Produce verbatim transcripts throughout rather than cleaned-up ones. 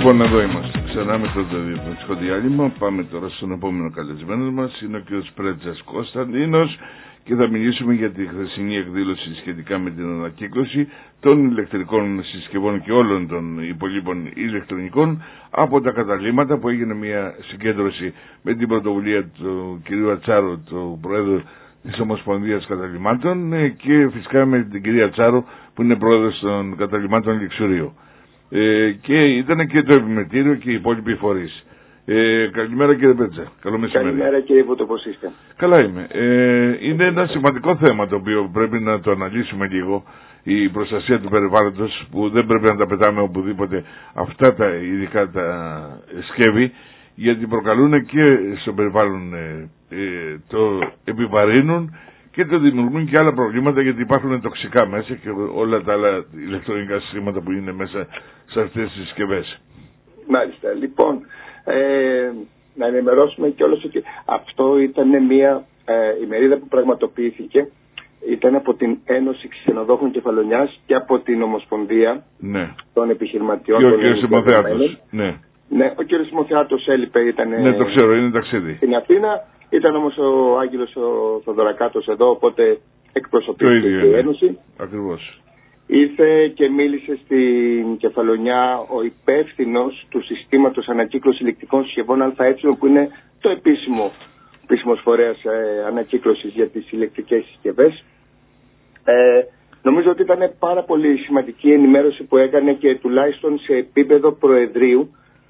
Λοιπόν, εδώ είμαστε. Ξανά με το διαφορετικό διάλειμμα. Πάμε τώρα στον επόμενο καλεσμένο μας. Είναι ο κ. Πρέτσας Κωνσταντίνος και θα μιλήσουμε για τη χθεσινή εκδήλωση σχετικά με την ανακύκλωση των ηλεκτρικών συσκευών και όλων των υπολείπων ηλεκτρονικών από τα καταλήμματα, που έγινε μια συγκέντρωση με την πρωτοβουλία του κ. Ατσάρου, του Προέδρου της Ομοσπονδίας Καταλυμάτων, και φυσικά με την κυρία Τσάρο, που είναι πρόεδρος των Καταλυμάτων Λιξουρίου. Ε, και ήταν και το επιμετήριο και οι υπόλοιποι φορείς. Ε, καλημέρα κύριε Πέτσα. Καλό μεσημέρι. Καλημέρα κύριε Βούτο, πώς είστε? Καλά είμαι. Ε, είναι ένα σημαντικό θέμα το οποίο πρέπει να το αναλύσουμε λίγο. Η προστασία του περιβάλλοντος, που δεν πρέπει να τα πετάμε οπουδήποτε αυτά τα ειδικά τα σκεύη, γιατί προκαλούν και στο περιβάλλον ε, ε, το επιβαρύνουν και το δημιουργούν και άλλα προβλήματα, γιατί υπάρχουν τοξικά μέσα και όλα τα άλλα ηλεκτρονικά συστήματα που είναι μέσα σε αυτές τις συσκευές. Μάλιστα. Λοιπόν, ε, να ενημερώσουμε κιόλας ότι αυτό ήταν μια ε, ημερίδα που πραγματοποιήθηκε. Ήταν από την Ένωση Ξενοδόχων Κεφαλονιάς και από την Ομοσπονδία ναι. των Επιχειρηματιών. Και ο κ. Σιμωθεάτος. Ναι. Ναι, ο κ. Σιμωθεάτος έλειπε, ήταν. Ναι, το ξέρω, είναι ταξίδι. Στην Αθήνα. Ήταν όμως ο Άγγελος ο Θοδωρακάτος εδώ, οπότε εκπροσωπήθηκε η Ένωση. Ακριβώς. Ήρθε και μίλησε στην Κεφαλονιά ο υπεύθυνος του συστήματος ανακύκλωσης ηλεκτρικών συσκευών ΑΕ, που είναι το επίσημο επίσημος φορέας ε, ανακύκλωσης για τις ηλεκτρικές συσκευές. Ε, νομίζω ότι ήταν πάρα πολύ σημαντική η ενημέρωση που έκανε, και τουλάχιστον σε επίπεδο Προεδρείου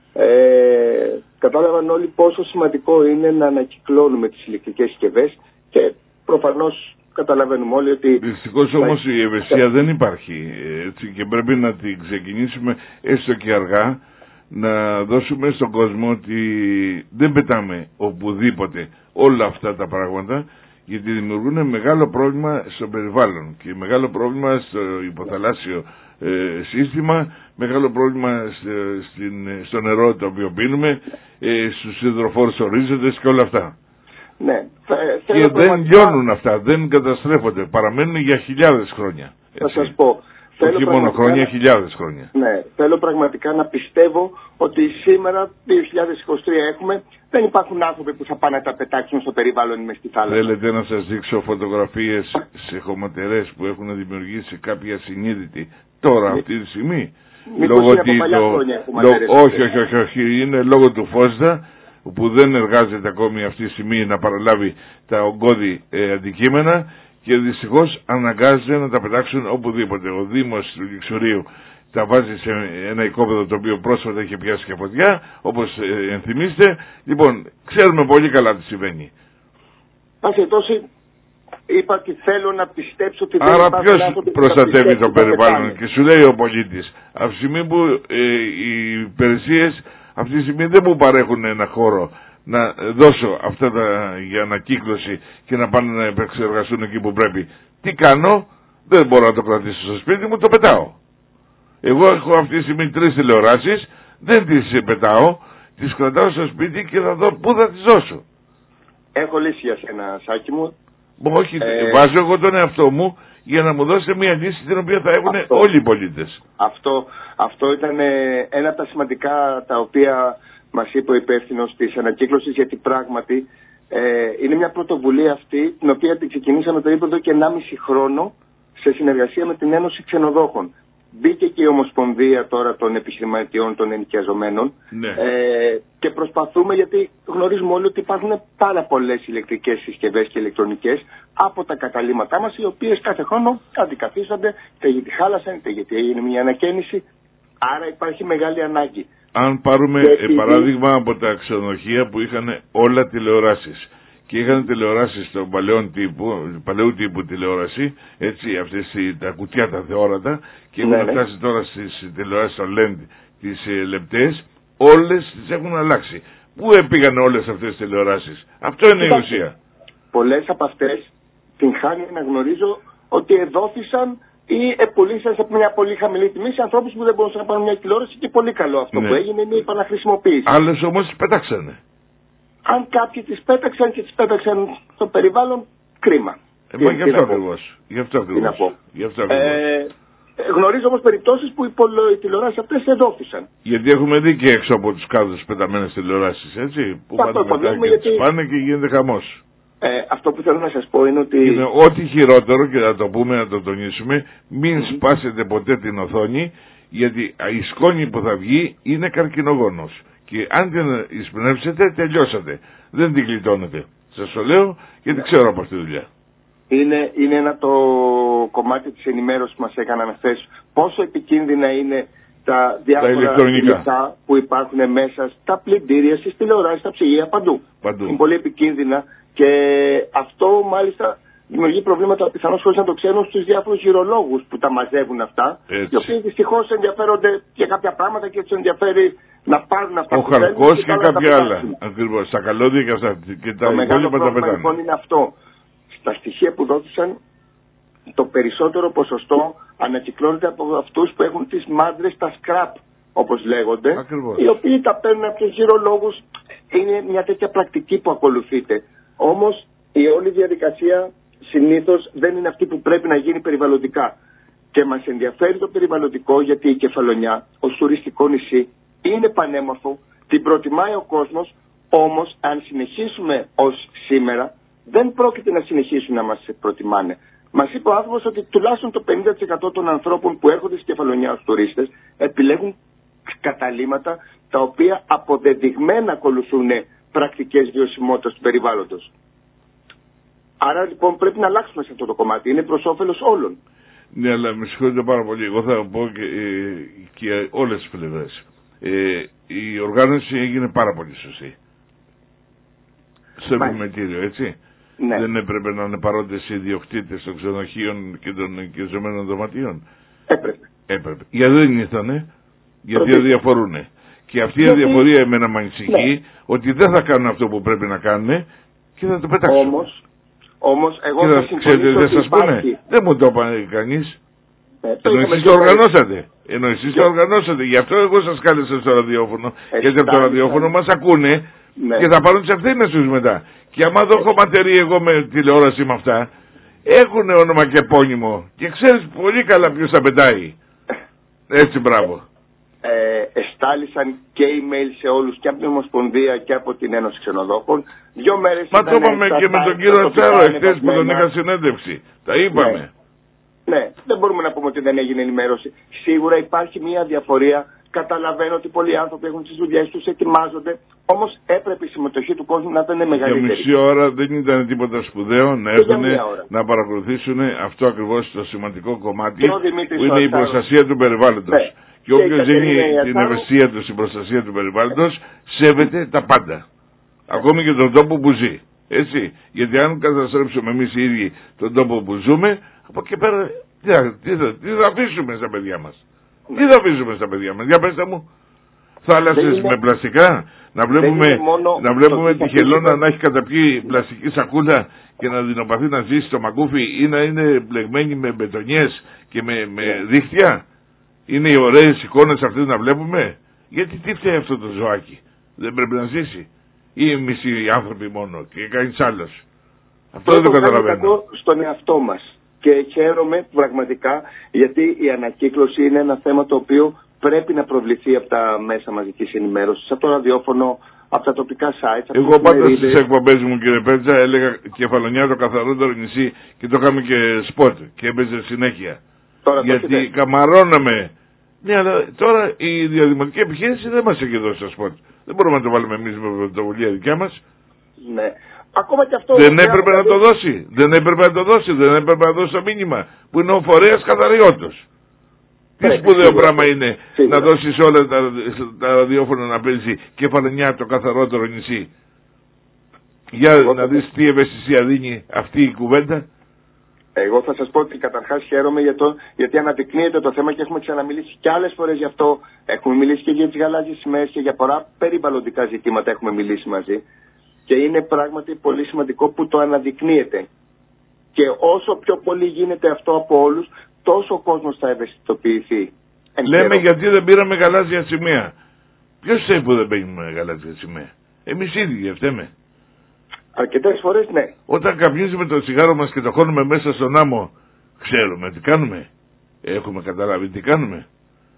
Ε, κατάλαβαν όλοι πόσο σημαντικό είναι να ανακυκλώνουμε τις ηλεκτρικές συσκευές, και προφανώς καταλαβαίνουμε όλοι ότι... Δυστυχώς όμως η ευαισθησία δεν υπάρχει, έτσι, και πρέπει να την ξεκινήσουμε έστω και αργά, να δώσουμε στον κόσμο ότι δεν πετάμε οπουδήποτε όλα αυτά τα πράγματα, γιατί δημιουργούν μεγάλο πρόβλημα στο περιβάλλον και μεγάλο πρόβλημα στο υποθαλάσσιο ε, σύστημα, μεγάλο πρόβλημα στο, στην, στο νερό το οποίο πίνουμε, ε, στους υδροφόρους ορίζοντες και όλα αυτά. Ναι, θα, και δεν πραγματικά... λιώνουν αυτά, δεν καταστρέφονται, παραμένουν για χιλιάδες χρόνια. Έτσι. Θα σας πω. Όχι μόνο χρόνια, χιλιάδες χρόνια. Ναι, θέλω πραγματικά να πιστεύω ότι σήμερα, δύο χιλιάδες είκοσι τρία έχουμε, δεν υπάρχουν άνθρωποι που θα πάνε να τα πετάξουν στο περιβάλλον μες στη θάλασσα. Θέλετε να σας δείξω φωτογραφίες σε χωματερές που έχουν δημιουργήσει κάποια συνείδητη τώρα, Μη... αυτή τη στιγμή? Μήπως λόγω είναι από παλιά το... χρόνια Λο... όχι, όχι, όχι, όχι, είναι λόγω του Φώστα, που δεν εργάζεται ακόμη αυτή τη στιγμή να παραλάβει τα ογκώδη ε, αντικείμενα, και δυστυχώς αναγκάζεται να τα πετάξουν οπουδήποτε. Ο Δήμος του Λιξουρίου τα βάζει σε ένα οικόπεδο το οποίο πρόσφατα έχει πιάσει και φωτιά, όπως ε, ενθυμίστε. Λοιπόν, ξέρουμε πολύ καλά τι συμβαίνει. Άσε τόση, είπα ότι θέλω να πιστέψω ότι δεν Άρα υπάρχουν ποιος προστατεύει το περιβάλλον? Και σου λέει ο πολίτης, από τη στιγμή που ε, οι υπηρεσίες αυτή τη στιγμή δεν μου παρέχουν ένα χώρο να δώσω αυτά τα, για ανακύκλωση και να πάνε να επεξεργαστούν εκεί που πρέπει, τι κάνω? Δεν μπορώ να το κρατήσω στο σπίτι μου, το πετάω. Εγώ έχω αυτή τη στιγμή τρεις τηλεοράσεις, δεν τις πετάω, τις κρατάω στο σπίτι και θα δω πού θα τις δώσω. Έχω λύση για σένα, Σάκη μου. Όχι, ε... βάζω εγώ τον εαυτό μου για να μου δώσετε μια λύση την οποία θα έχουν αυτό, όλοι οι πολίτες. Αυτό, αυτό ήταν ένα από τα σημαντικά τα οποία μας είπε ο υπεύθυνος της ανακύκλωσης, γιατί πράγματι ε, είναι μια πρωτοβουλία αυτή την οποία την ξεκινήσαμε περίπου εδώ και ενάμιση χρόνο σε συνεργασία με την Ένωση Ξενοδόχων. Μπήκε και η Ομοσπονδία τώρα των Επιχειρηματιών των Ενοικιαζομένων, ναι. ε, και προσπαθούμε, γιατί γνωρίζουμε όλοι ότι υπάρχουν πάρα πολλές ηλεκτρικές συσκευές και ηλεκτρονικές από τα καταλήμματά μας, οι οποίες κάθε χρόνο αντικαθίστανται, είτε γιατί χάλασαν, είτε γιατί έγινε μια ανακαίνιση. Άρα υπάρχει μεγάλη ανάγκη. Αν πάρουμε ε, παράδειγμα από τα ξενοδοχεία που είχαν όλα τηλεοράσεις και είχαν τηλεοράσεις των παλαιών τύπου, παλαιού τύπου τηλεόραση, έτσι, αυτές τα κουτιά τα θεόρατα, και έχουν ναι, ναι. φτάσει τώρα στις τηλεοράσεις των Λέντ, τις ε, λεπτές, όλες τις έχουν αλλάξει. Πού πήγαν όλες αυτές τις τηλεοράσεις? Αυτό είναι η ουσία. Πολλές από αυτές την χάνει να γνωρίζω ότι εδόθησαν ή επουλήσαν σε μια πολύ χαμηλή τιμή σε ανθρώπους που δεν μπορούσαν να πάρουν μια τηλεόραση, και πολύ καλό αυτό ναι. που έγινε είναι η επαναχρησιμοποίηση. Άλλες όμως τις πετάξανε. Αν κάποιοι τις πέταξαν και τις πέταξαν στο περιβάλλον, κρίμα. Ε, μα γι' αυτό ακριβώς. Γι' αυτό ακριβώς. Ε, Γνωρίζω όμως περιπτώσεις που οι, πολο... οι τηλεοράσεις αυτές εδόθησαν. Γιατί έχουμε δει και έξω από τους κάδους πεταμένες τηλεοράσεις, έτσι. Που πάνε μετά και γιατί... πάνε και γίνεται χαμός. Ε, αυτό που θέλω να σας πω είναι ότι... Είναι ό,τι χειρότερο, και να το πούμε, να το τονίσουμε, μην mm-hmm. σπάσετε ποτέ την οθόνη, γιατί η σκόνη που θα βγει είναι καρκινογόνος. Και αν την εισπνεύσετε, τελειώσατε. Δεν την γλιτώνετε. Σας το λέω, γιατί ξέρω από αυτή τη δουλειά. Είναι, είναι ένα το κομμάτι της ενημέρωσης που μας έκαναν χθες. Πόσο επικίνδυνα είναι τα διάφορα υλικά που υπάρχουν μέσα στα πλυντήρια, στις τηλεοράσεις, στα ψυγεία, παντού. παντού. Είναι πολύ επικίνδυνα και αυτό μάλιστα δημιουργεί προβλήματα πιθανώς χωρίς να το ξέρουν στους διάφορους γυρολόγους που τα μαζεύουν αυτά. Έτσι. Οι οποίοι δυστυχώς ενδιαφέρονται για κάποια πράγματα και τους ενδιαφέρει να πάρουν αυτά. Ο χαρκός και, και κάποια άλλα. Ακριβώς. Τα καλώδια και αυτά. Και τα το μεγάλο πρόβλημα λοιπόν είναι αυτό. Στα στοιχεία που δόθησαν, το περισσότερο ποσοστό ανακυκλώνεται από αυτούς που έχουν τις μάντρες, τα scrap όπως λέγονται. Ακριβώς. Οι οποίοι τα παίρνουν από τους γυρολόγους. Είναι μια τέτοια πρακτική που ακολουθείται. Όμως η όλη διαδικασία συνήθως δεν είναι αυτή που πρέπει να γίνει περιβαλλοντικά. Και μας ενδιαφέρει το περιβαλλοντικό, γιατί η Κεφαλονιά ως τουριστικό νησί είναι πανέμορφο, την προτιμάει ο κόσμος, όμως αν συνεχίσουμε ως σήμερα δεν πρόκειται να συνεχίσουν να μας προτιμάνε. Μας είπε ο άνθρωπος ότι τουλάχιστον το πενήντα τοις εκατό των ανθρώπων που έρχονται στη Κεφαλονιά ως τουρίστες επιλέγουν καταλύματα τα οποία αποδεδειγμένα ακολουθούν πρακτικές βιωσιμότητας του περιβάλλοντος. Άρα λοιπόν πρέπει να αλλάξουμε σε αυτό το κομμάτι. Είναι προς όφελος όλων. Ναι, αλλά με συγχωρείτε πάρα πολύ. Εγώ θα πω και, ε, και όλες τις πλευρές. Ε, η οργάνωση έγινε πάρα πολύ σωστή. Στο επιμετήριο, έτσι. Ναι. Δεν έπρεπε να είναι παρόντες οι ιδιοκτήτες των ξενοδοχείων και των ενοικιαζομένων δωματίων. Έπρεπε. Έπρεπε. Γιατί δεν ήρθανε, γιατί αδιαφορούνε. Και αυτή η αδιαφορία εμένα με ανησυχεί, ναι, ότι δεν θα κάνουν αυτό που πρέπει να κάνουν και θα το πετάξουν. Όμως, όμως εγώ θα συμφωνήσω ότι σας πούνε, δεν μου το είπαν κανείς. Ε, Ενώ εσείς το οργανώσατε. Ενώ εσείς το οργανώσατε. Γι' αυτό εγώ σας κάλεσα στο ραδιόφωνο. Γιατί από το ραδιόφωνο μας ακούνε, ναι, και θα πάρουν τις ευθύνες τους μετά. Και άμα δω χωματερή εγώ με τηλεόραση με αυτά, έχουν όνομα και επώνυμο. Και ξέρεις πολύ καλά ποιος θα πετάει. Έτσι, μπράβο. Ε, εστάλησαν και email σε όλους, και από την Ομοσπονδία και από την Ένωση Ξενοδόχων. Δύο μέρες. Μα το είπαμε και με τον κύριο Ατσάρο εχθές που τον είχα συνέντευξη. Τα είπαμε. Ναι. ναι, δεν μπορούμε να πούμε ότι δεν έγινε ενημέρωση. Σίγουρα υπάρχει μια διαφορία. Καταλαβαίνω ότι πολλοί άνθρωποι έχουν τις δουλειές τους, ετοιμάζονται. Όμως έπρεπε η συμμετοχή του κόσμου να ήταν μεγαλύτερη. Για μισή ώρα δεν ήταν τίποτα σπουδαίο να έρθουν να παρακολουθήσουν αυτό ακριβώς το σημαντικό κομμάτι που είναι η προστασία του περιβάλλοντος. Ναι. Και όποιος δίνει την ευαισθησία του στην προστασία του περιβάλλοντος, σέβεται τα πάντα. Ακόμη και τον τόπο που ζει. Έτσι. Γιατί αν καταστρέψουμε εμείς οι ίδιοι τον τόπο που ζούμε, από εκεί πέρα τι θα, τι θα, τι θα αφήσουμε στα παιδιά μας. Τι θα αφήσουμε στα παιδιά μας. Για πέστε μου. Θάλασσες με πλαστικά. Να βλέπουμε, να βλέπουμε τη χελώνα να έχει καταπιεί πλαστική σακούλα και να δεινοπαθεί να ζήσει στο μακούφι, ή να είναι μπλεγμένη με μπετονιές και με, με δίχτυα. Είναι οι ωραίες εικόνες αυτές να βλέπουμε. Γιατί τι φταίει αυτό το ζωάκι. Δεν πρέπει να ζήσει. Ή εμείς οι άνθρωποι μόνο και κανείς άλλος. Αυτό δεν το καταλαβαίνω. Στον εαυτό μας. Και χαίρομαι πραγματικά, γιατί η ανακύκλωση είναι ένα θέμα το οποίο πρέπει να προβληθεί από τα μέσα μαζικής ενημέρωσης, από το ραδιόφωνο, από τα τοπικά sites. Εγώ πάντα στις εκπομπές μου, κύριε Πέτσα, έλεγα Κεφαλονιά το καθαρότερο νησί, και το είχαμε και σποτ και έπαιζε συνέχεια. Τώρα, γιατί καμαρώναμε. Ναι, αλλά τώρα η διαδημοτική επιχείρηση δεν μας έχει δώσει το σποτ. Δεν μπορούμε να το βάλουμε εμείς με πρωτοβουλία δικιά μας. Ναι. Ακόμα και αυτό δεν έπρεπε να το δώσει. Δεν έπρεπε να το δώσει. Δεν έπρεπε να δώσει το μήνυμα. Που είναι ο φορέας καθαριότητος. Τι σπουδαίο πράγμα είναι σίγουρα να δώσεις όλα τα, τα ραδιόφωνα να παίζει Κεφαλονιά το καθαρότερο νησί. Για εγώ να δεις τι ευαισθησία δίνει αυτή η κουβέντα. Εγώ θα σας πω ότι καταρχάς χαίρομαι για το, γιατί αναδεικνύεται το θέμα και έχουμε ξαναμιλήσει και άλλες φορές γι' αυτό. Έχουμε μιλήσει και για τις γαλάζιες σημαίες και για πολλά περιβαλλοντικά ζητήματα έχουμε μιλήσει μαζί. Και είναι πράγματι πολύ σημαντικό που το αναδεικνύεται. Και όσο πιο πολύ γίνεται αυτό από όλους, τόσο ο κόσμος θα ευαισθητοποιηθεί. Λέμε γιατί δεν πήραμε γαλάζια σημαία. Ποιος θέλει που δεν παίρνουμε γαλάζια σημαία. Εμείς ίδιοι φταίμε. Αρκετές φορές ναι. Όταν καπνίζουμε το τσιγάρο μας και το χώνουμε μέσα στον άμμο, ξέρουμε τι κάνουμε. Έχουμε καταλάβει τι κάνουμε?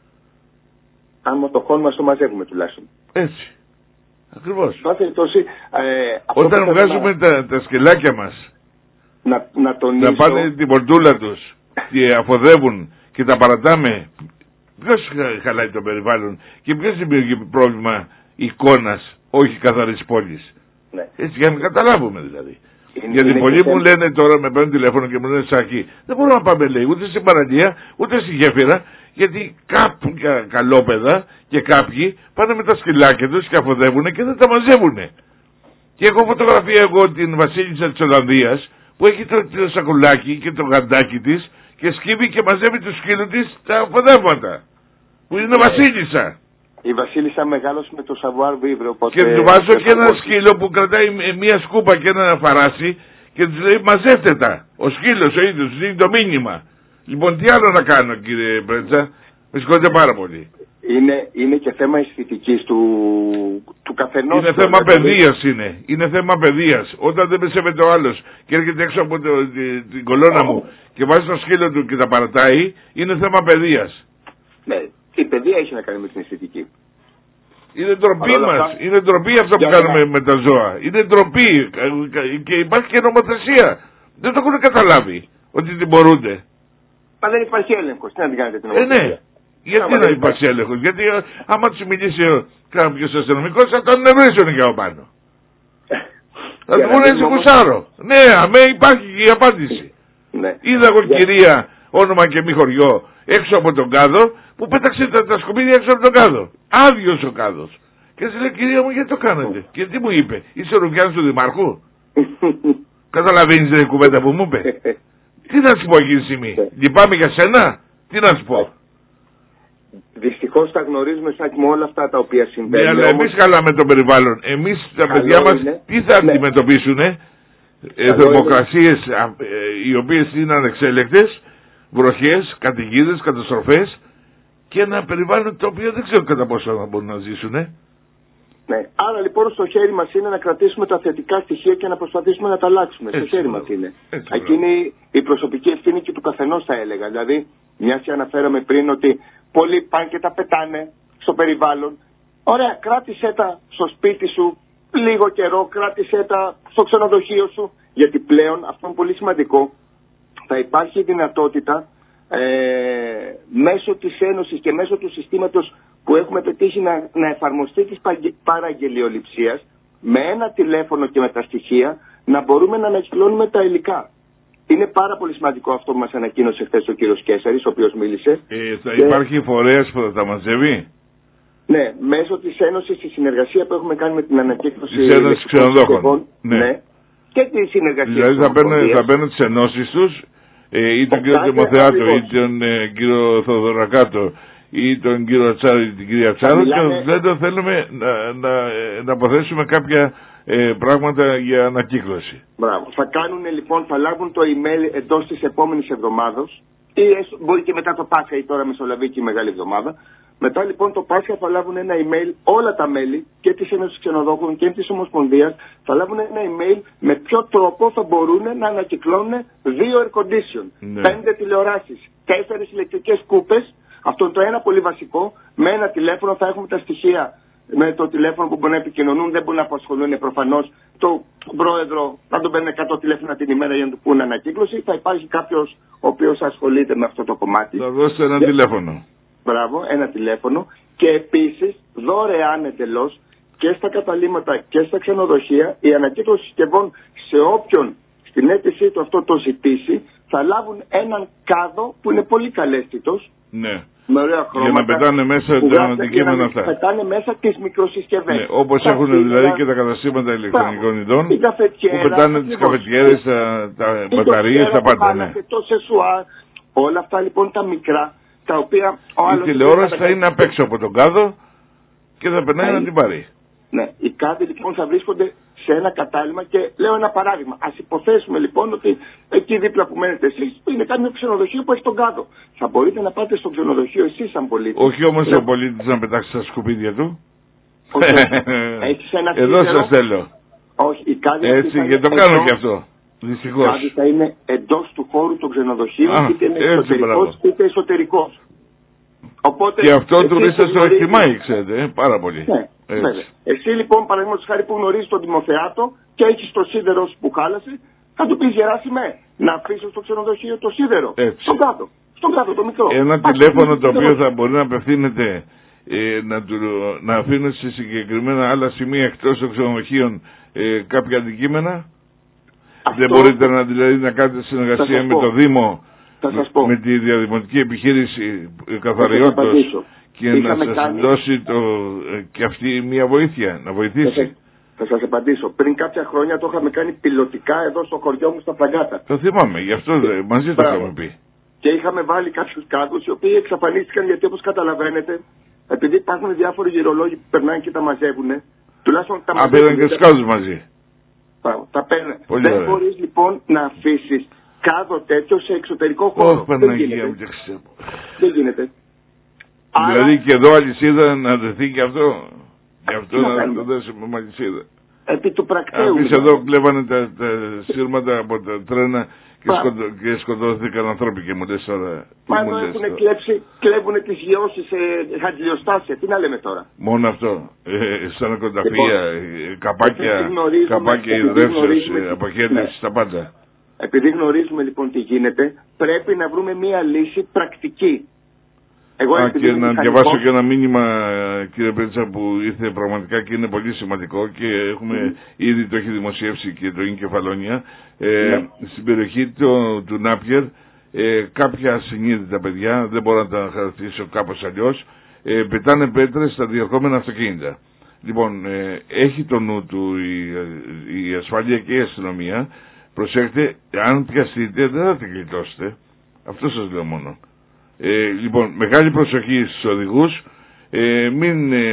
Αν το χώρο μας το μαζεύουμε τουλάχιστον. Έτσι. Ακριβώς. Τόση, ε, Όταν βγάζουμε να... τα, τα σκελάκια μας να, να, τονίσω... να πάνε την πορτούλα τους και αφοδεύουν και τα παρατάμε, ποιος χαλάει το περιβάλλον και ποιος δημιουργεί πρόβλημα εικόνας, όχι καθαρής πόλης? Ναι. Έτσι για να καταλάβουμε δηλαδή. Είναι, Γιατί είναι πολλοί και μου λένε τώρα, με παίρνουν τηλέφωνο και μου λένε Σάκη, δεν μπορούμε να πάμε, λέει, ούτε στην παραλία ούτε στη γέφυρα, γιατί κάποια καλόπεδα και κάποιοι πάνε με τα σκυλάκια τους και αφοδεύουν και δεν τα μαζεύουν. Και έχω φωτογραφία εγώ την βασίλισσα της Ολλανδίας που έχει το, το σακουλάκι και το γαντάκι της και σκύβει και μαζεύει τους σκύλους της τα αφοδεύματα. Που είναι βασίλισσα. Η βασίλισσα μεγάλωσε με το savoir vivre. Οπότε... Και του βάζω και ένα σκύλο που κρατάει μία σκούπα και ένα φαράσι και τους λέει μαζεύτε τα. Ο σκύλος ο ίδιος τους δίνει το μήνυμα. Λοιπόν, τι άλλο να κάνω, κύριε Πρέτσα? Με συγχωρείτε πάρα πολύ. Είναι, είναι και θέμα αισθητικής του, του καθενός. Είναι θέμα παιδείας είναι. Είναι θέμα παιδείας. Όταν δεν με σέβεται ο άλλος και έρχεται έξω από το, την, την κολόνα μου και βάζει το σκύλο του και τα παρατάει, είναι θέμα παιδείας. Ναι, η παιδεία έχει να κάνει με την αισθητική. Είναι ντροπή μας. Αυτά... Είναι ντροπή αυτό που κάνουμε με τα ζώα. Είναι ντροπή. Και υπάρχει και νομοθεσία. Δεν το έχουν καταλάβει ότι την μπορούνται. Μα δεν υπάρχει έλεγχος. Τι να την κάνετε την νομοθεσία? Ε, ναι. Γιατί να υπάρξει έλεγχος? Γιατί άμα τους μιλήσει κάποιος αστυνομικός θα τον νευρίσουν και από πάνω. Θα του πούνε έτσι κουσάρο. Ναι, αμέ υπάρχει και η απάντηση. Ναι. Είδα εγώ κυρία, όνομα και μη χωριό, έξω από τον κάδο, που πέταξε τα, τα σκουπίδια έξω από τον κάδο. Άδειος ο κάδος. Και έτσι λέει, κυρία μου, γιατί το κάνετε? Και τι μου είπε? Είσαι ο Ρουφιάνος του Δημάρχου? Καταλαβαίνεις την κουβέντα που μου είπε? Τι να σου πω εκείνη τη στιγμή? Λυπάμαι για σένα? Τι να σου πω? Δυστυχώς τα γνωρίζουμε σαν με όλα αυτά τα οποία συμβαίνουν. Ναι, αλλά εμείς χαλάμε το περιβάλλον. Εμείς τα παιδιά μας τι θα ναι. αντιμετωπίσουν? Ε, θερμοκρασίες ε, οι οποίες είναι ανεξέλεκτες, βροχές, καταιγίδες, καταστροφές και ένα περιβάλλον το οποίο δεν ξέρω κατά πόσο θα μπορούν να ζήσουν. Ε. Ναι. Άρα λοιπόν στο χέρι μας είναι να κρατήσουμε τα θετικά στοιχεία και να προσπαθήσουμε να τα αλλάξουμε. Έτσι, στο χέρι μας είναι. Εκείνη η προσωπική ευθύνη και του καθενός θα έλεγα. Δηλαδή, μιας και αναφέραμε πριν ότι πολλοί πάνε και τα πετάνε στο περιβάλλον. Ωραία, κράτησέ τα στο σπίτι σου λίγο καιρό, κράτησέ τα στο ξενοδοχείο σου. Γιατί πλέον, αυτό είναι πολύ σημαντικό, θα υπάρχει δυνατότητα ε, μέσω της Ένωσης και μέσω του συστήματος που έχουμε πετύχει να, να εφαρμοστεί της παραγγελιοληψίας, με ένα τηλέφωνο και με τα στοιχεία να μπορούμε να ανακυκλώνουμε τα υλικά. Είναι πάρα πολύ σημαντικό αυτό που μας ανακοίνωσε χθες ο κύριος Κέσσαρης, ο οποίος μίλησε. Ε, θα και... υπάρχει φορέας που θα τα μαζεύει? Ναι, μέσω της Ένωσης, τη συνεργασία που έχουμε κάνει με την ανακύκλωση της Ένωσης Ξενοδόχων. Ναι. ναι. Και τη συνεργασία. Δηλαδή θα παίρνουν, θα παίρνουν τις ενώσεις τους, ε, ή τον κύριο Δημοθεάτο, ή τον ε, κύριο Θοδωρακάτο, ή τον κύριο Τσάρο, ή την κυρία Τσάρο, μιλάμε... και δεν θέλουμε να, να, να αποθέσουμε κάποια ε, πράγματα για ανακύκλωση. Μπράβο. Θα κάνουν λοιπόν, θα λάβουν το email εντός της επόμενης εβδομάδος, ή μπορεί και μετά το Πάσχα ή τώρα μεσολαβεί και η Μεγάλη Εβδομάδα. Μετά λοιπόν το Πάσχα θα λάβουν ένα email, όλα τα μέλη και της Ένωσης Ξενοδόχων και της Ομοσπονδίας θα λάβουν ένα email με ποιο τρόπο θα μπορούν να ανακυκλώνουν δύο air condition, ναι. πέντε τηλεοράσεις, τέσσερις ηλεκτρικές κούπες. Αυτό είναι το ένα πολύ βασικό. Με ένα τηλέφωνο θα έχουμε τα στοιχεία. Με το τηλέφωνο που μπορεί να επικοινωνούν, δεν μπορούν να απασχολούν προφανώς το πρόεδρο, να τον παίρνουν εκατό τηλέφωνα την ημέρα για να του πούνε ανακύκλωση. Θα υπάρχει κάποιος ο οποίος ασχολείται με αυτό το κομμάτι. Θα δώσετε ένα και... τηλέφωνο. Μπράβο, ένα τηλέφωνο. Και επίσης δωρεάν εντελώς και στα καταλύματα και στα ξενοδοχεία η ανακύκλωση συσκευών σε όποιον στην αίτησή του αυτό το ζητήσει θα λάβουν έναν κάδο που είναι πολύ καλέσθητος. Ναι. Με ωραία χρώματα, για να πετάνε μέσα τα αντικείμενα αυτά. Πετάνε μέσα τις μικροσυσκευές. Ναι, όπως έχουν δηλαδή και τα καταστήματα ηλεκτρονικών ειδών που πετάνε τις καφετιέρες, τα, τα μπαταρίες, τα πάντα. Ναι. Το σεσουάρ, όλα αυτά λοιπόν τα μικρά, τα οποία ο άλλος... Η τηλεόραση θα είναι απ' έξω από τον κάδο και θα περνάει να την πάρει. Ναι, οι κάδοι λοιπόν θα βρίσκονται σε ένα κατάλημα και λέω ένα παράδειγμα. Ας υποθέσουμε λοιπόν ότι εκεί δίπλα που μένετε εσείς είναι κάποιο ξενοδοχείο που έχει τον κάδο. Θα μπορείτε να πάτε στο ξενοδοχείο εσείς σαν πολίτης. Όχι όμως ο πολίτης να πετάξει τα σκουπίδια του. Έχεις ένα εδώ σας θέλω. Όχι, οι κάδοι έτσι και το κάνω και αυτό. Δυστυχώς. Δηλαδή θα είναι εντός του χώρου των ξενοδοχείων, Α, είτε είναι έτσι, εξωτερικός είτε εσωτερικός. Οπότε, και αυτό ο τουρίστας το γνωρίζει... εκτιμάει, ξέρετε, ε, πάρα πολύ. Ναι, βέβαια. Εσύ λοιπόν, παραδείγματος χάρη που γνωρίζεις τον Δημοθεάτο και έχεις το σίδερο σου που χάλασε, θα του πεις Γεράσιμε, να αφήσεις στο ξενοδοχείο το σίδερο. Έτσι. Στον κάτω. Στον κάτω το μικρό. Ένα Άξι, τηλέφωνο το το οποίο θα μπορεί να απευθύνεται, ε, να, του, να αφήνουν σε συγκεκριμένα άλλα σημεία εκτός των ξενοδοχείων ε, κάποια αντικείμενα. Αυτό... Δεν μπορείτε να, δηλαδή, να κάνετε συνεργασία με το Δήμο, με τη διαδημοτική επιχείρηση καθαριότητας και είχαμε να σας κάνει... δώσει το, και αυτή μια βοήθεια, να βοηθήσει. Θα σας απαντήσω. Πριν κάποια χρόνια το είχαμε κάνει πιλωτικά εδώ στο χωριό μου στα Φραγκάτα. Το θυμάμαι, γι' αυτό και... μαζί το είχαμε πει. Και είχαμε βάλει κάποιους κάδους οι οποίοι εξαφανίστηκαν, γιατί όπως καταλαβαίνετε, επειδή υπάρχουν διάφοροι γυρολόγοι που περνάνε και τα μαζεύουν, τουλάχιστον τα μαζεύουν. Α, πήραν και τους κάδους μαζί. Τα παίρνουν. Δεν ωραία. Μπορείς λοιπόν να αφήσεις κάδο τέτοιο σε εξωτερικό χώρο. Oh, δεν, γίνεται. δεν γίνεται. Δηλαδή Άρα... και εδώ αλυσίδα να δεθεί και αυτό. Γι' αυτό να, να το δώσουμε με αλυσίδα. Επί του πρακτέου. Εμείς εδώ κλέβανε τα, τα σύρματα από τα τρένα και, σκοτω, και σκοτώθηκαν ανθρώποι και μου λες τώρα. Πάνω έχουν κλέψει, κλέβουν τις γιώσεις σε χαντιλιοστάσια. Τι να λέμε τώρα. Μόνο αυτό. Ε, στα νοικοταφεία, λοιπόν, καπάκια, καπάκια υδρεύσεως, αποχέτευση, ναι. Στα πάντα. Επειδή γνωρίζουμε λοιπόν τι γίνεται, πρέπει να βρούμε μία λύση πρακτική. Εγώ Α, και να μηχανικό... διαβάσω και ένα μήνυμα, κύριε Πέτσα, που ήρθε πραγματικά και είναι πολύ σημαντικό και έχουμε mm. ήδη το έχει δημοσιεύσει και το Ινκεφαλόνια. Ε, ναι. Στην περιοχή το, του Νάπιερ, ε, κάποια ασυνείδητα παιδιά, δεν μπορώ να τα χαρακτηρίσω κάπως αλλιώς, ε, πετάνε πέτρες στα διερχόμενα αυτοκίνητα. Λοιπόν, ε, έχει το νου του η, η ασφάλεια και η αστυνομία. Προσέχτε, αν πιαστείτε δεν θα την γλιτώσετε. Αυτό σας λέω μόνο. Ε, λοιπόν, μεγάλη προσοχή στους οδηγούς, ε, μην ε,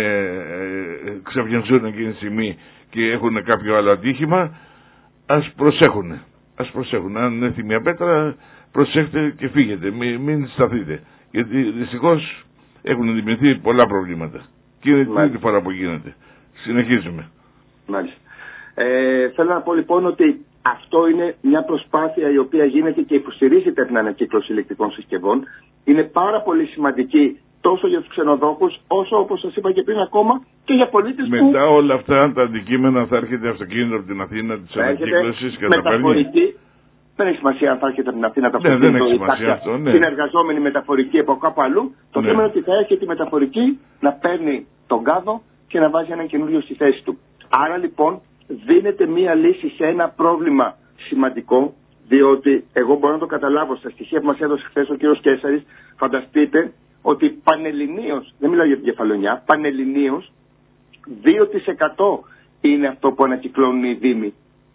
ε, ξαφνιαζούν εκείνη τη στιγμή και έχουν κάποιο άλλο ατύχημα. Ας προσέχουν, ας προσέχουν. Αν έρθει μια πέτρα, προσέχτε και φύγετε, μην, μην σταθείτε. Γιατί δυστυχώς έχουν δημιουργηθεί πολλά προβλήματα. Και είναι την τρίτη φορά που γίνεται. Συνεχίζουμε. Μάλιστα. Ε, θέλω να πω λοιπόν ότι αυτό είναι μια προσπάθεια η οποία γίνεται και υποστηρίζεται την ανακύκλωση ηλεκτρικών συσκευών. Είναι πάρα πολύ σημαντική τόσο για τους ξενοδόχους, όσο όπως σας είπα και πριν ακόμα και για πολίτες που... Μετά όλα αυτά τα αντικείμενα θα έρχεται αυτοκίνητο από την Αθήνα της ανακύκλωσης και τα παίρνει. Δεν έχει σημασία αν θα έρχεται από την Αθήνα το αυτοκίνητο, ναι, δεν έχει σημασία αυτό, ναι. Συνεργαζόμενη μεταφορική από κάπου αλλού. Το ναι. θέμα είναι ότι θα έρχεται η μεταφορική να παίρνει τον κάδο και να βάζει έναν καινούριο στη θέση του. Άρα λοιπόν δίνεται μία λύση σε ένα πρόβλημα σημαντικό, διότι εγώ μπορώ να το καταλάβω στα στοιχεία που μας έδωσε χθες ο κύριος Κέσσαρης. Φανταστείτε ότι πανελληνίως, δεν μιλάω για την Κεφαλονιά, πανελληνίως δύο τοις εκατό είναι αυτό που ανακυκλώνουν οι δήμοι.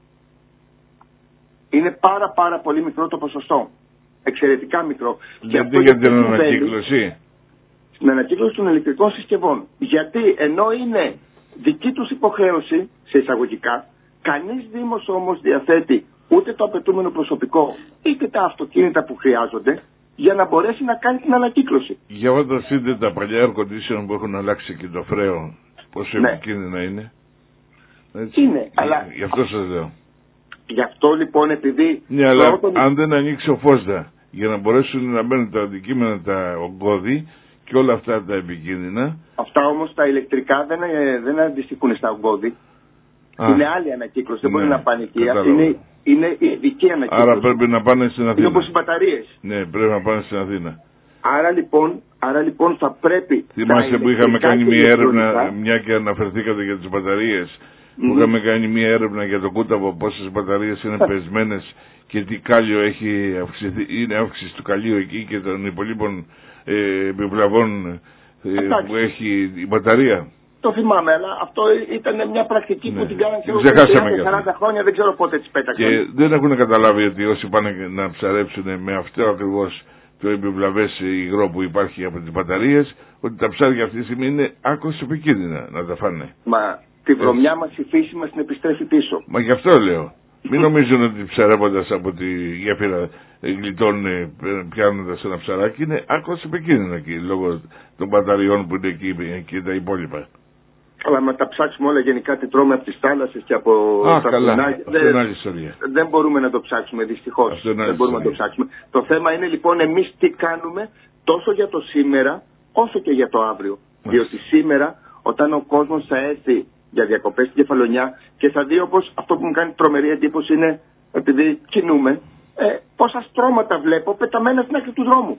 Είναι πάρα πάρα πολύ μικρό το ποσοστό. Εξαιρετικά μικρό. Γιατί για την ανακύκλωση. Στην ανακύκλωση των ηλεκτρικών συσκευών. Γιατί ενώ είναι δική τους υποχρέωση, σε εισαγωγικά, κανείς δήμος όμως διαθέτει ούτε το απαιτούμενο προσωπικό, είτε τα αυτοκίνητα που χρειάζονται, για να μπορέσει να κάνει την ανακύκλωση. Για φανταστείτε τα παλιά air condition που έχουν αλλάξει και το φρέο, πόσο ναι. επικίνδυνα είναι. Έτσι. Είναι, αλλά... Γι' αυτό σας λέω. Γι' αυτό λοιπόν επειδή... Ναι, αλλά πρώτον... αν δεν ανοίξει ο φώστα, για να μπορέσουν να μπαίνουν τα αντικείμενα, τα ογκώδη και όλα αυτά τα επικίνδυνα... Αυτά όμως τα ηλεκτρικά δεν, δεν αντιστοιχούν στα ογκώδη. Είναι άλλη ανακύκλωση, δεν ναι, μπορεί να πάνε εκεί. Είναι, είναι ειδική ανακύκλωση. Άρα πρέπει να πάνε στην Αθήνα. Είναι όπως οι μπαταρίες. Ναι, πρέπει να πάνε στην Αθήνα. Άρα λοιπόν, άρα λοιπόν θα πρέπει... Θυμάστε που είχαμε κάνει μια έρευνα, μια και αναφερθήκατε για τις μπαταρίες, mm-hmm. που είχαμε κάνει μια έρευνα για το Κούταβο, πόσες μπαταρίες είναι πεσμένες και τι κάλιο έχει αυξηθεί, είναι αύξηση του καλίου εκεί και των υπολείπων ε, επιβλαβών ε, που έχει η μπαταρία. Το θυμάμαι, αλλά αυτό ήταν μια πρακτική ναι. που την κάνανε σε σαράντα χρόνια, δεν ξέρω πότε τις πέταξαν. Και δεν έχουν καταλάβει ότι όσοι πάνε να ψαρέψουν με αυτό ακριβώς το επιβλαβές υγρό που υπάρχει από τις μπαταρίες, ότι τα ψάρια αυτή τη στιγμή είναι άκρως επικίνδυνα να τα φάνε. Μα τη βρωμιά μας, η φύση μας την επιστρέφει πίσω. Μα γι' αυτό λέω. Μην νομίζουν ότι ψαρεύοντας από τη γέφυρα γλιτώνουν πιάνοντας ένα ψαράκι, είναι άκρως επικίνδυνα εκεί λόγω των μπαταριών που είναι εκεί και τα υπόλοιπα. Αλλά με τα ψάξουμε όλα γενικά τι τρώμε από τις θάλασσες και από Α, τα καλά. φουνάκια. Δεν, δεν μπορούμε να το ψάξουμε, δυστυχώς. Δεν μπορούμε ιστορία. να το ψάξουμε. Το θέμα είναι λοιπόν εμείς τι κάνουμε τόσο για το σήμερα όσο και για το αύριο. Μάλιστα. Διότι σήμερα όταν ο κόσμος θα έρθει για διακοπές στην Κεφαλονιά και θα δει, όπως αυτό που μου κάνει τρομερή εντύπωση είναι, επειδή κινούμε, ε, πόσα στρώματα βλέπω πεταμένα στην άκρη του δρόμου.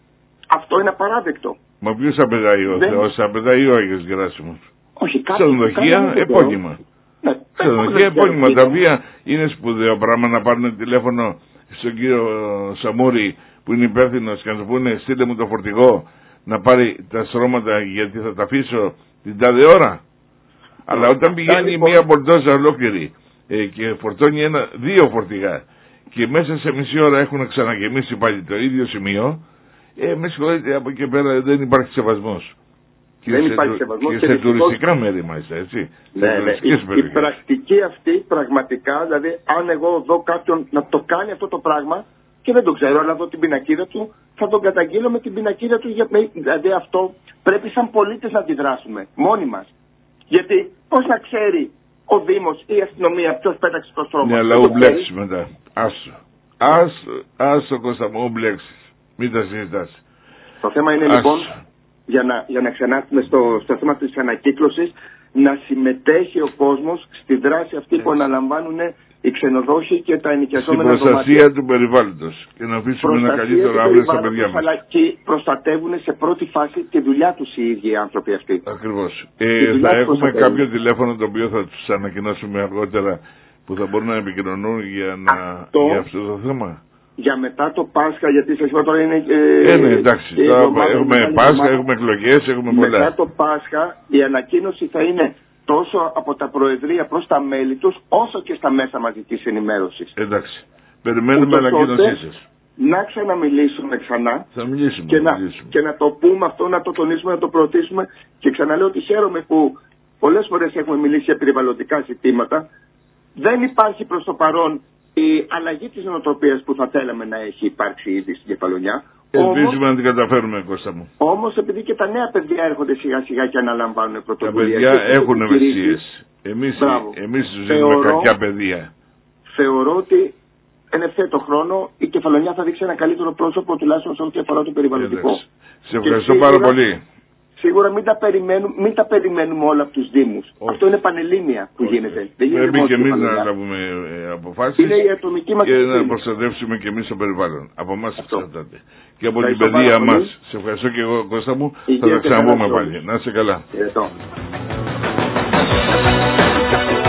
Αυτό είναι απαράδεκτο. Μα ποιος απαιδάει ο Θεός, απαιδάει ο Άγιος Γεράσιμος. Όχι, ξενοδοχεία επώνυμα. Ναι, ξενοδοχεία επώνυμα, τα οποία είναι σπουδαίο πράγμα να πάρουν τηλέφωνο στον κύριο Σαμούρη που είναι υπεύθυνος και να του πούνε στείλτε μου το φορτηγό να πάρει τα στρώματα γιατί θα τα αφήσω την τάδε ώρα. Αλλά όταν πηγαίνει λοιπόν μια μπορτόζα ολόκληρη ε, και φορτώνει ένα, δύο φορτηγά και μέσα σε μισή ώρα έχουν ξαναγεμίσει πάλι το ίδιο σημείο, ε, με συγχωρείτε, από εκεί πέρα δεν υπάρχει σεβασμός. Δεν και υπάρχει σεβασμός. Και, και σε τουριστικά μέρη μάλιστα, έτσι. Ναι, ναι. Η, η πρακτική αυτή πραγματικά, δηλαδή αν εγώ δω κάποιον να το κάνει αυτό το πράγμα και δεν το ξέρω, αλλά δω την πινακίδα του, θα τον καταγγείλω με την πινακίδα του. Δηλαδή αυτό πρέπει σαν πολίτες να αντιδράσουμε μόνοι μας. Γιατί πώς να ξέρει ο Δήμος ή η αστυνομία ποιος πέταξε το στρώμα. Ναι, αλλά ου μπλέξεις μετά. Άσο. Άσο, άσο Κώστα μου, ου μπλέξεις. Μην τα συζητάς. Το θέμα είναι άσο. Λοιπόν, για να, για να ξανάρθουμε στο, στο θέμα της ανακύκλωσης, να συμμετέχει ο κόσμος στη δράση αυτή που αναλαμβάνουν οι ξενοδόχοι και τα ενοικιαζόμενα δωμάτια. Στην προστασία δωμάτια. του περιβάλλοντος και να αφήσουμε ένα καλύτερο αύριο στα παιδιά μας. Αλλά και προστατεύουν σε πρώτη φάση τη δουλειά τους οι ίδιοι οι άνθρωποι αυτοί. Ακριβώς. Ε, θα έχουμε κάποιο τηλέφωνο το οποίο θα τους ανακοινώσουμε αργότερα που θα μπορούν να επικοινωνούν για, να, αυτό, για αυτό το θέμα. Για μετά το Πάσχα, γιατί σας είπα τώρα είναι... Ε, ε ναι, εντάξει, ε, τώρα έχουμε Πάσχα, εβδομάδα, έχουμε εκλογές, έχουμε πολλά. Μετά το Πάσχα η ανακοίνωση θα είναι τόσο από τα Προεδρία προς τα μέλη τους, όσο και στα μέσα μαζικής ενημέρωσης. Εντάξει, περιμένουμε ανακοίνωσή σας. Να ξαναμιλήσουμε ξανά. Θα μιλήσουμε, και, να, μιλήσουμε. και να το πούμε αυτό, να το τονίσουμε, να το προωθήσουμε. Και ξαναλέω ότι χαίρομαι που πολλές φορές έχουμε μιλήσει για περιβαλλοντικά ζητήματα. Δεν υπάρχει προς το παρόν η αλλαγή της νοοτροπίας που θα θέλαμε να έχει υπάρξει ήδη στην Κεφαλονιά. Ελπίζουμε όμως, να την καταφέρουμε, Κώστα μου. Όμως επειδή και τα νέα παιδιά έρχονται σιγά σιγά και αναλαμβάνουν πρωτοβουλία. Τα παιδιά έχουν ευαισθησίες. Εμείς, εμείς τους δίνουμε κακιά παιδεία. Θεωρώ ότι εν ευθέτω χρόνο η Κεφαλονιά θα δείξει ένα καλύτερο πρόσωπο, τουλάχιστον σε ό,τι αφορά το περιβαλλοντικό. Εντάξει. Σε ευχαριστώ πάρα πολύ. Σίγουρα μην τα περιμένουμε, μην τα περιμένουμε όλα από τους Δήμους. Όχι. Αυτό είναι πανελλήνια που Όχι. γίνεται. Δεν γίνεται Πρέπει και εμείς να λάβουμε ε, αποφάσεις είναι η ατομική μας και ευθύνη. Να προστατεύσουμε και εμείς το περιβάλλον. Από εμάς εξαρτάται. Και από την παιδεία μας. Σε ευχαριστώ και εγώ, Κώστα μου. Η θα τα ξαναπούμε πάλι. Να είσαι καλά.